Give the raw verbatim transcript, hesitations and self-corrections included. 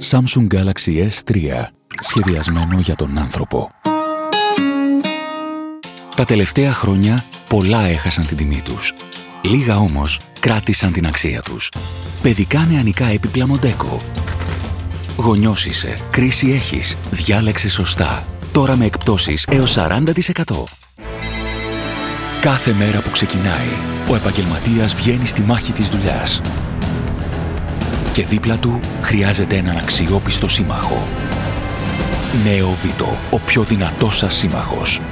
Samsung Galaxy ες τρία. Σχεδιασμένο για τον άνθρωπο. Τα τελευταία χρόνια πολλά έχασαν την τιμή τους. Λίγα όμως κράτησαν την αξία τους. Παιδικά νεανικά έπιπλα Μοντέκο. Γονιός είσαι, κρίση έχεις, διάλεξε σωστά. Τώρα με εκπτώσεις έως σαράντα τοις εκατό. Κάθε μέρα που ξεκινάει, ο επαγγελματίας βγαίνει στη μάχη της δουλειάς. Και δίπλα του χρειάζεται έναν αξιόπιστο σύμμαχο. Νέο Βίτο, ο πιο δυνατός σας σύμμαχος.